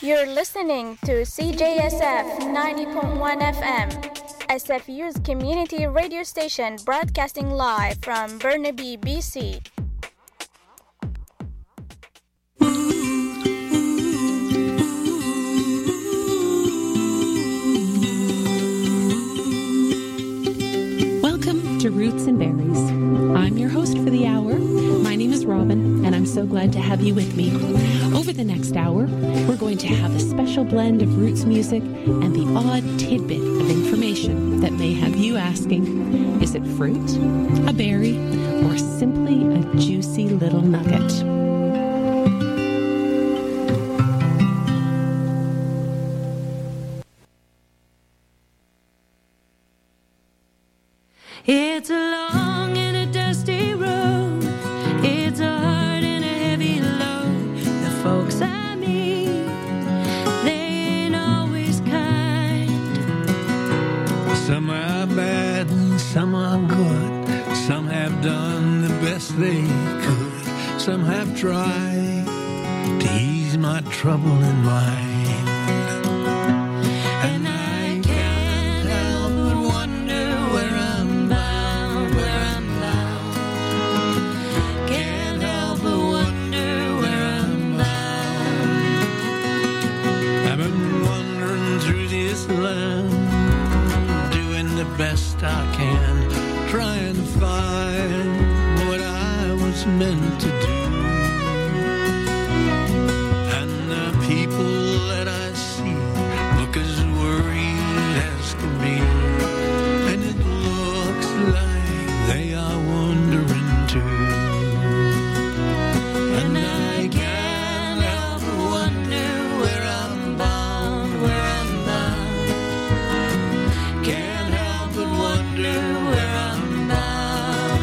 You're listening to CJSF 90.1 FM, SFU's community radio station broadcasting live from Burnaby, BC. Welcome to Roots and Berries. I'm your host for the hour. My name is Robin, and I'm so glad to have you with me. Over the next hour, we're going to have a special blend of roots music and the odd tidbit of information that may have you asking, is it fruit, a berry, or simply a juicy little nugget? It's a long and a dusty road. It's a hard and a heavy load. The folks I meet, they ain't always kind. Some are bad and some are good. Some have done the best they could. Some have tried to ease my trouble and mind. And I can't help but wonder where I'm bound, where I'm bound. Can't help but wonder where I'm bound. I've been wandering through this land, doing the best I can, trying to find what I was meant to do. And the people that I see look as worried as can be, and it looks like they are wondering too. And I can't help but wonder where I'm bound, where I'm bound. Can't help but wonder where I'm bound.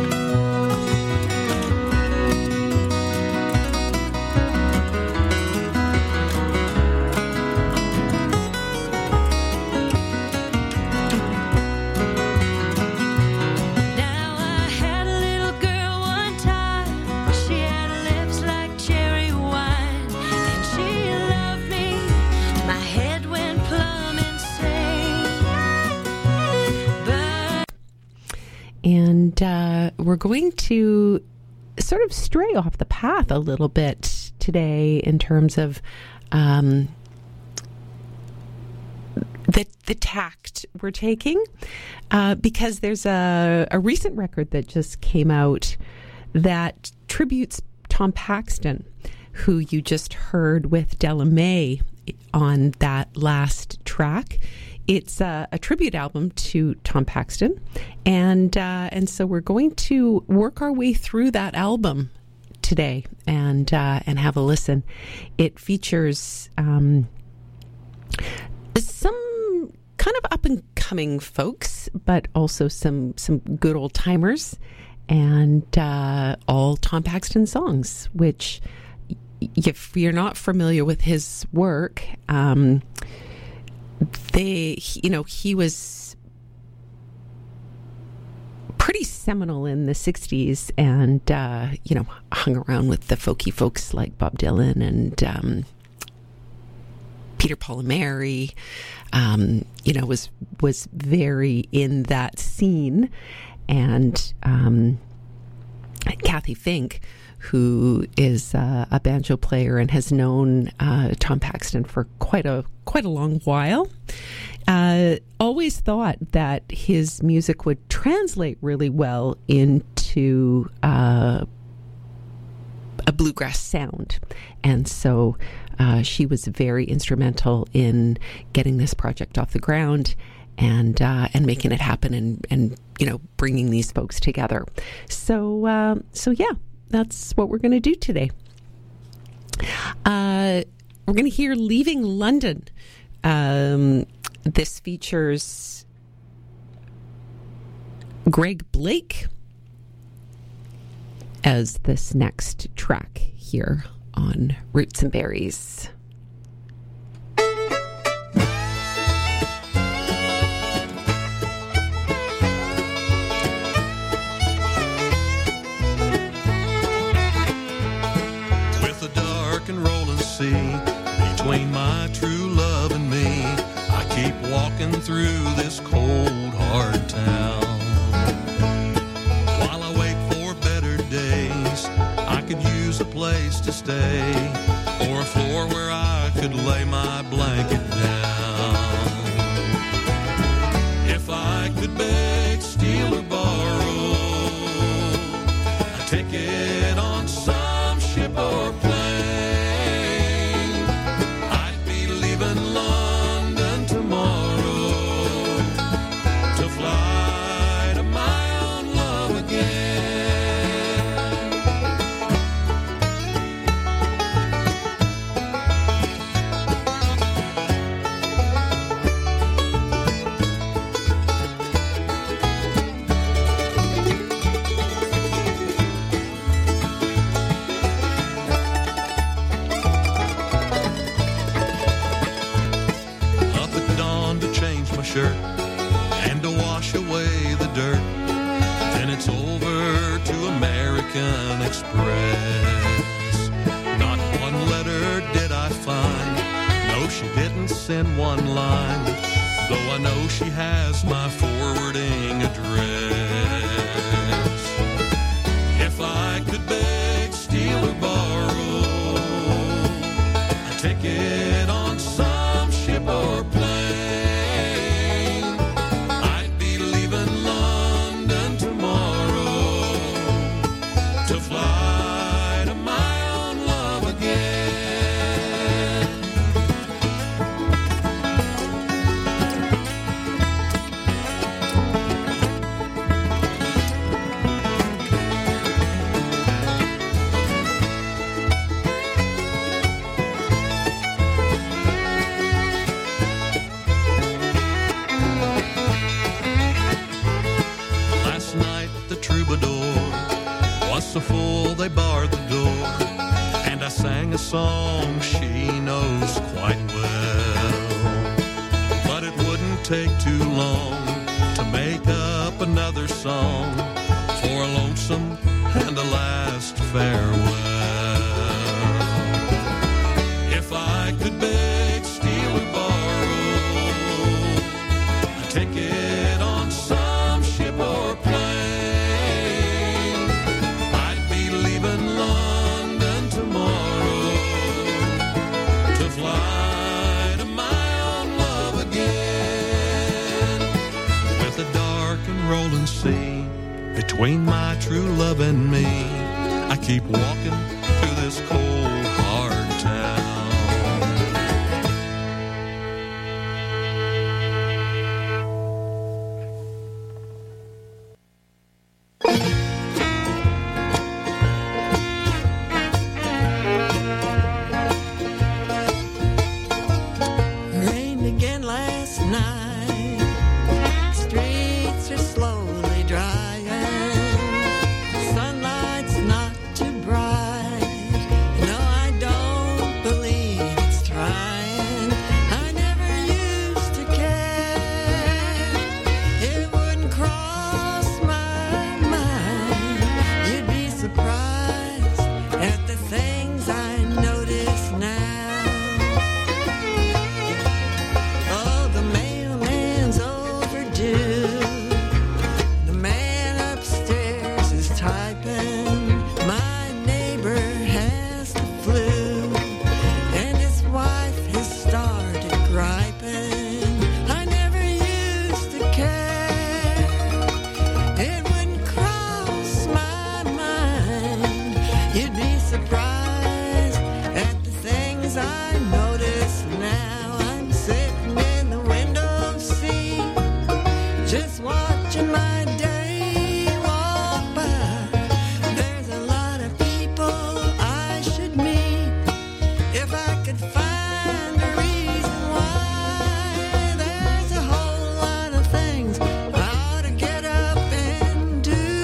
Now I had a little girl one time. She had lips like cherry wine, and she loved me. My head went plumb insane. But And we're going to sort of stray off the path a little bit today in terms of the tact we're taking, because there's a recent record that just came out that tributes Tom Paxton, who you just heard with Della Mae on that last track. It's a tribute album to Tom Paxton, and so we're going to work our way through that album today and have a listen. It features some kind of up and coming folks, but also some good old timers, and all Tom Paxton songs. Which, if you're not familiar with his work, he was pretty seminal in the 60s, and hung around with the folky folks like Bob Dylan and Peter, Paul and Mary. Was very in that scene. And Kathy Fink, who is a banjo player and has known Tom Paxton for quite a long while, always thought that his music would translate really well into a bluegrass sound. And so she was very instrumental in getting this project off the ground and making it happen and bringing these folks together. So yeah, that's what we're going to do today. We're going to hear Leaving London. This features Greg Blake as this next track here on Roots and Berries. With a dark and rolling sea between my true love and me. I keep walking through this cold, hard town. While I wait for better days, I could use a place to stay, or a floor where I could lay my blanket down. If I could beg, steal, or borrow a ticket on some ship or plane, I'd be leaving London tomorrow to fly to my own love again. Up at dawn to change my shirt and to wash away the dirt. Then it's over to American Express. Not one letter did I find. No, she didn't send one line, though I know she has my forwarding address. If I could beg, steal, or borrow a ticket on some ship or plane, I'd be leaving London tomorrow to fly to my own love again. Last night the troubadour was so full they barred the door, and I sang a song she knows quite well. But it wouldn't take too long to make up another song for a lonesome and a last farewell. If I could beg, steal, or borrow a ticket on some ship or plane, I'd be leaving London tomorrow to fly to my own love again. With a dark and rolling sea between my true love and me, I keep walking through this cold, hard town. Rained again last night. Streets are slowly drying. Sunlight's not too bright. No, I don't believe it's trying. I never used to care. It wouldn't cross my mind. You'd be surprised at the things I notice now. Oh, the mailman's overdue. The man upstairs is typing. My neighbor has the flu, and his wife has started griping. I never used to care. It wouldn't cross my mind. You'd be surprised at the things I notice now. I'm sitting in the window seat, just watching my day walk by. There's a lot of people I should meet if I could find a reason why. There's a whole lot of things I ought to get up and do,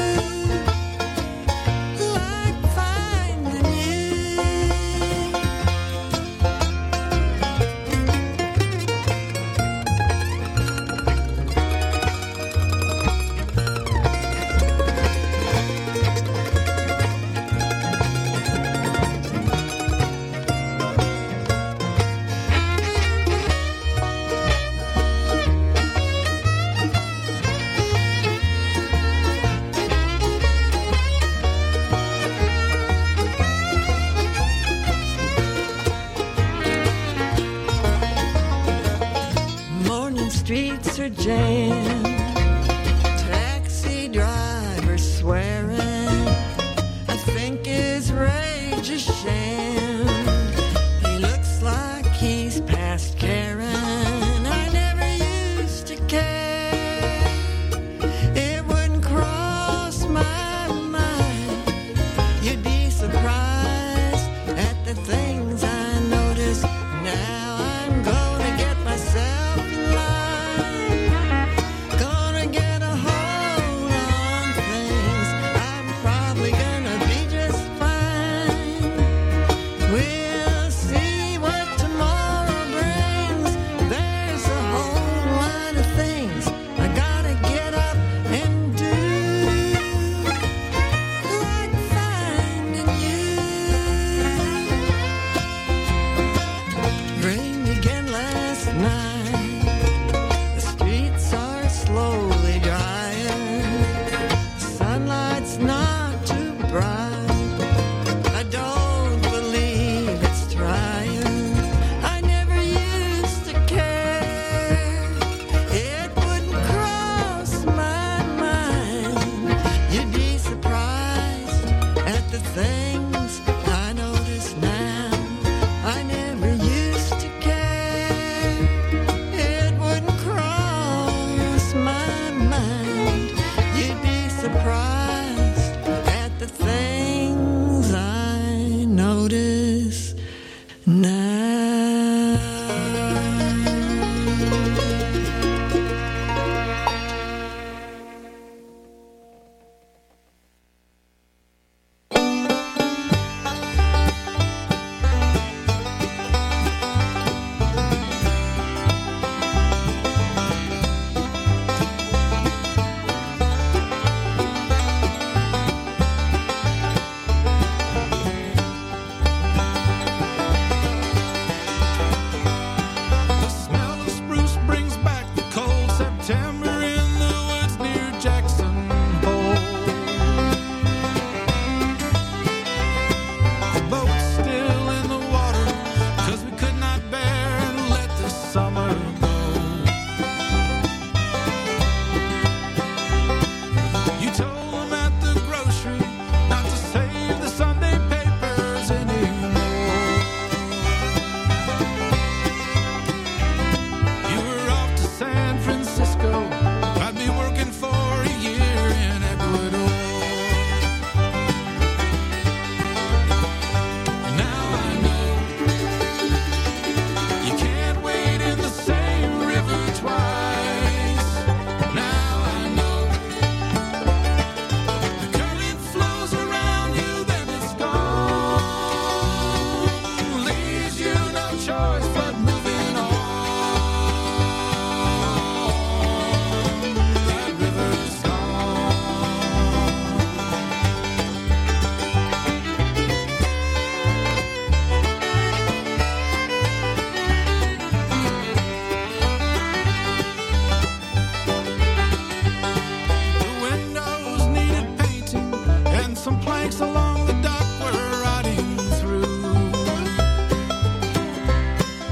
like finding you. streets are jammed. Taxi driver swearing, I think his rage is sham. He looks like he's past caring. I never used to care. It wouldn't cross my mind. You'd be surprised at the things I notice now. I'm gonna get myself in line. Gonna get a hold on things. I'm probably gonna be just fine. We'll see what tomorrow brings. There's a whole line of things I gotta get up and do. Like finding you. Rained again last night. The streets are slowly drying. Sunlight's not too bright. I don't believe it's trying. I never used to care. It wouldn't cross my mind. You'd be surprised at the things I notice now. I never used to care. It wouldn't cross my mind. You'd be surprised at the things I notice now. The smell of spruce brings back the cold September in the woods near Jackson Hole. The boat's still in the water, 'cause we could not bear and let the summer go. You told them at the grocery not to save the Sunday papers anymore. You were off to San Francisco. I'd be working for a year in Ecuador. Now I know you can't wade in the same river twice. Now I know the current flows around you, then it's gone. Leaves you no choice but moving on. That river's gone. The windows needed painting, and some planks along the dock were rotting through.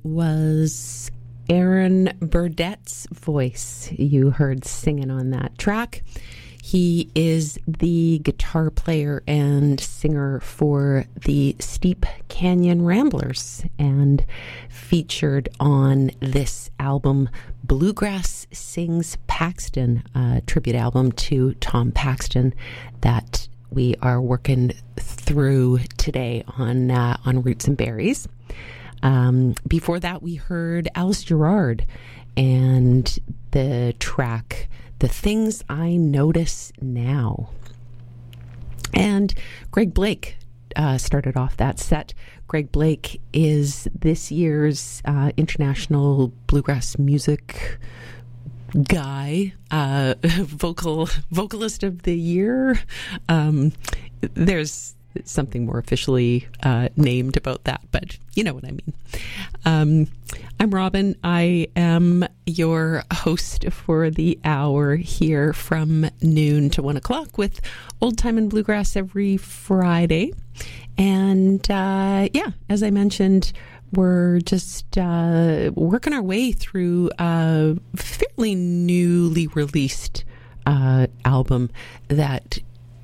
was Aaron Burdett's voice you heard singing on that track. He is the guitar player and singer for the Steep Canyon Ramblers and featured on this album, Bluegrass Sings Paxton, a tribute album to Tom Paxton that we are working through today on Roots and Berries. Before that, we heard Alice Gerrard and the track The Things I Notice Now. And Greg Blake started off that set. Greg Blake is this year's International Bluegrass Music guy, vocalist of the year. There's something more officially named about that, but you know what I mean. I'm Robin. I am your host for the hour here from noon to 1 o'clock with Old Time and Bluegrass every Friday. And as I mentioned, we're just working our way through a fairly newly released album that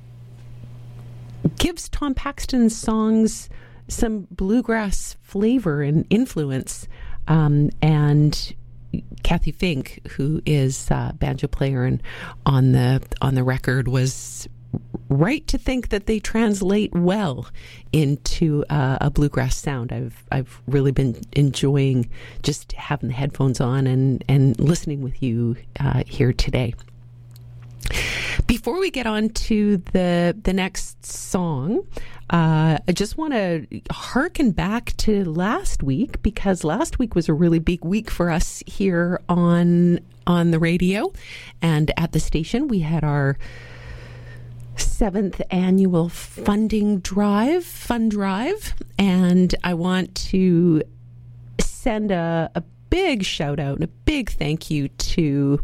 gives Tom Paxton's songs some bluegrass flavor and influence. And Kathy Fink, who is a banjo player and on the record, was right to think that they translate well into a bluegrass sound. I've really been enjoying just having the headphones on and listening with you here today. Before we get on to the next song, I just want to hearken back to last week, because last week was a really big week for us here on the radio and at the station. We had our 7th annual fund drive, and I want to send a big shout out and a big thank you to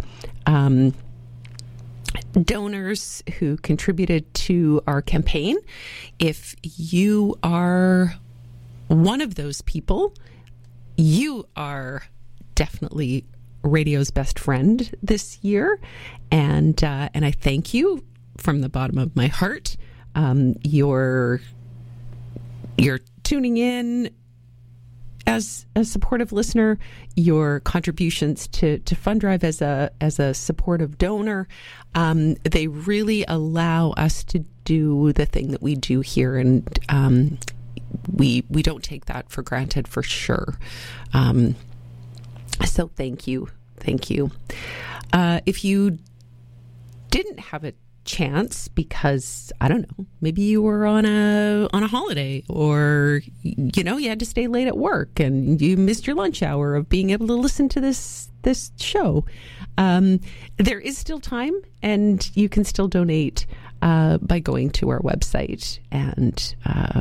donors who contributed to our campaign. If you are one of those people, you are definitely radio's best friend this year, and I thank you from the bottom of my heart. You're tuning in as a supportive listener, your contributions to Fund Drive as a supportive donor, they really allow us to do the thing that we do here, and we don't take that for granted, for sure. So thank you. If you didn't have a chance because, I don't know, maybe you were on a holiday, or you had to stay late at work and you missed your lunch hour of being able to listen to this show, there is still time, and you can still donate by going to our website and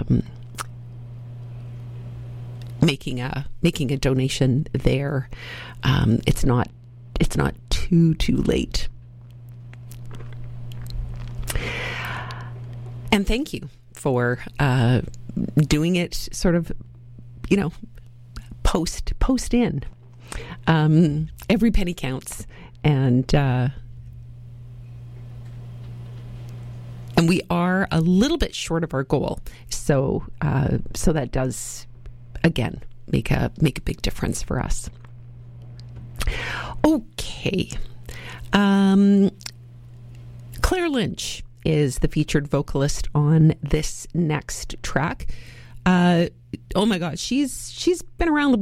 making a donation there. It's not too late. And thank you for doing it sort of, post in. Every penny counts, and we are a little bit short of our goal. So that does, again, make a big difference for us. Okay. Claire Lynch is the featured vocalist on this next track. Oh my God, she's been around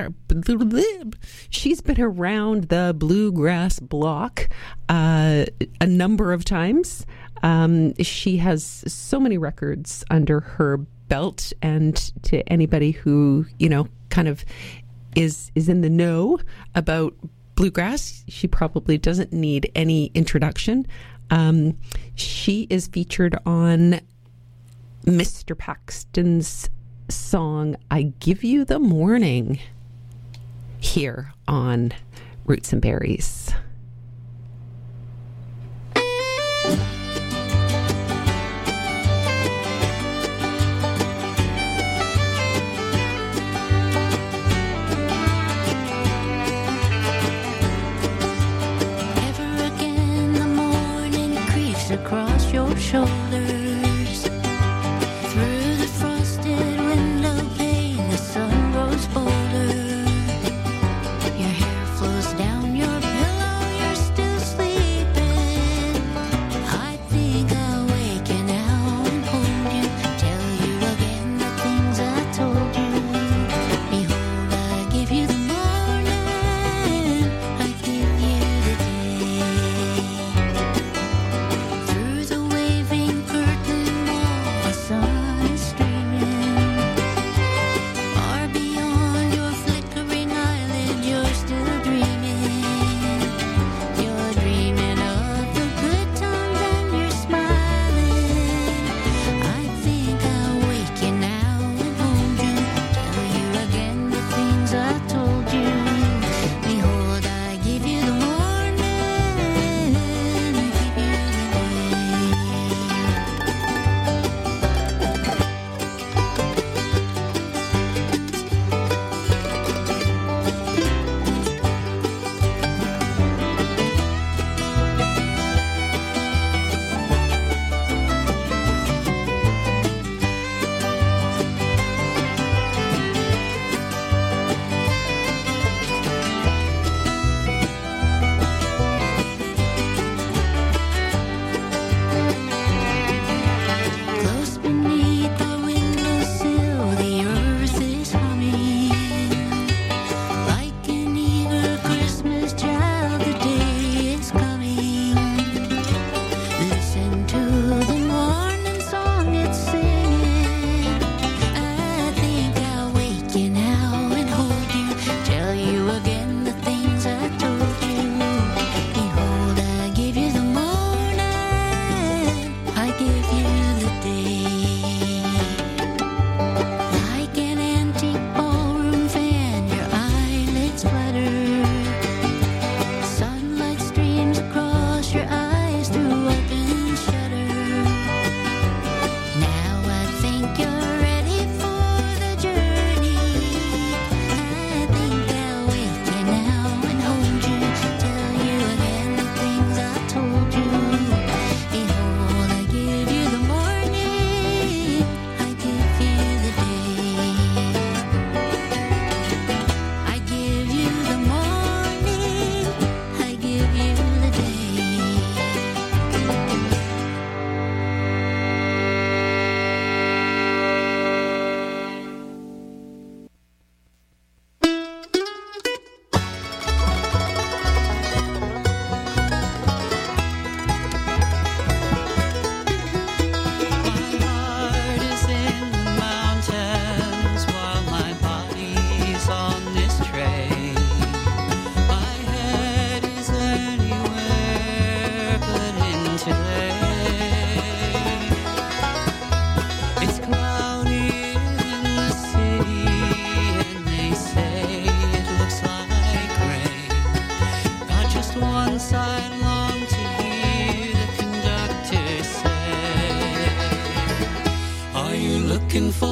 she's been around the bluegrass block a number of times. She has so many records under her belt, and to anybody who kind of is in the know about bluegrass, she probably doesn't need any introduction. She is featured on Mr. Paxton's song, I Give You the Morning, here on Roots and Berries.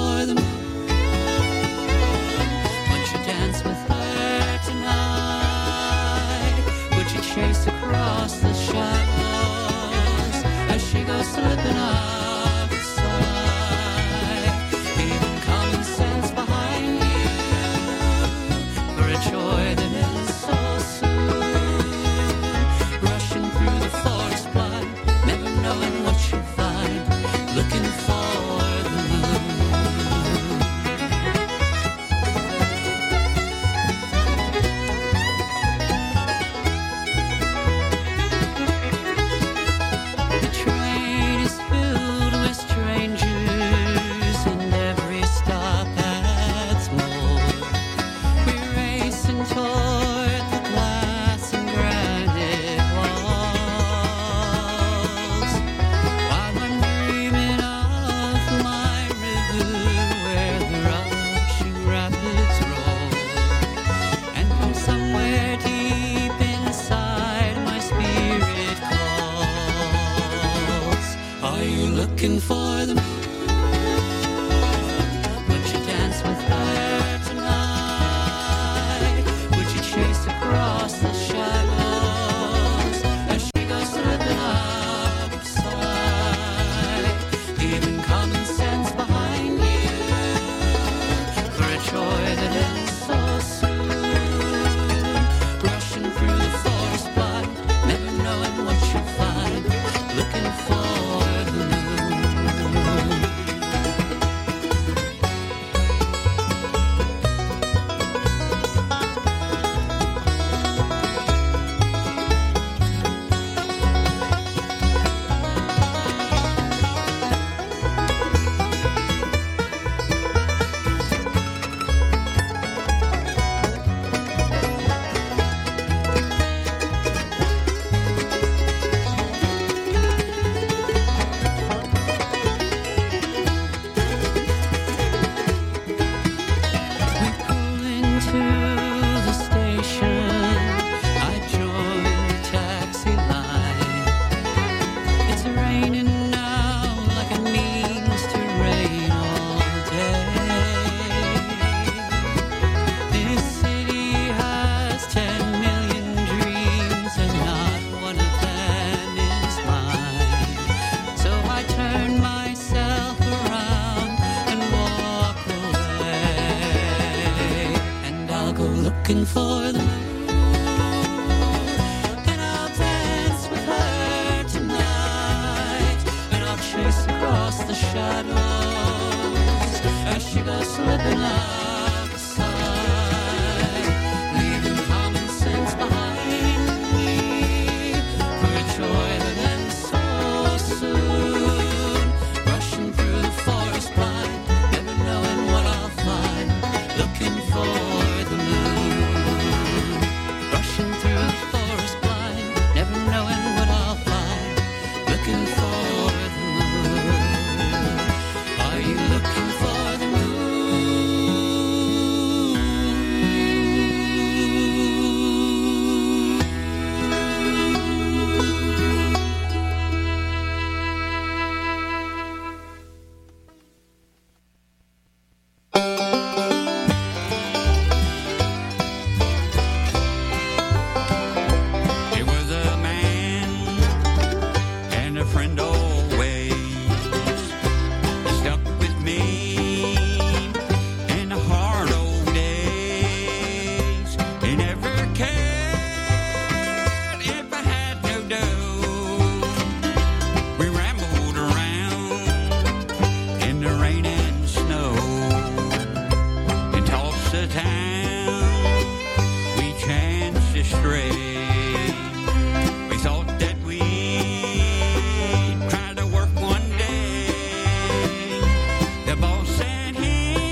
for the moon? Would you dance with her tonight? Would you chase across the shadows as she goes slipping outside? Leaving common sense behind you for a joy that ends so soon. Rushing through the forest blind, never knowing what you find, looking for the moon. The train is filled with strangers, and every stop adds more. We're racing toward the glass and granite walls, while I'm dreaming of my river where the rushing rapids roll. And from somewhere deep inside my spirit calls. Are you looking for the moon? Would you dance with her tonight? Would you chase across the shadows as she goes slipping outside? Leaving common sense behind you for a joy that ends so soon. Rushing through the forest blind, never knowing what you find, looking for the moon. We pull into the station. I join the taxi line. It's raining now like it means to rain all day. This city has 10 million dreams, and not one of them is mine. So I turn myself around and walk away, and I'll go looking for the moon, and I'll dance with her tonight, and I'll chase across the shadows as she goes slipping out.